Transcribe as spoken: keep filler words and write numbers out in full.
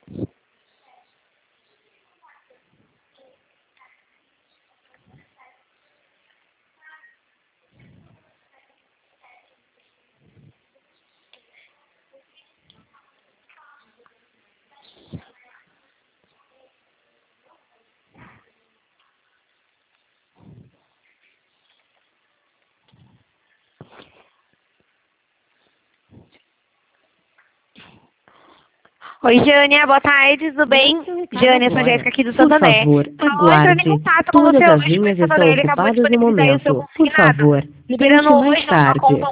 Oi, Jânia, boa tarde, tudo bem? Jânia, eu sou a Jéssica aqui do Por Santander. favor, Só entrando em aguarde. contato com Todas você as hoje, porque linhas o estão Santander ele acabou de ocupadas no disponibilizar aí o seu momento. Por consignado, favor, liberando tente mais hoje na sua tarde. conta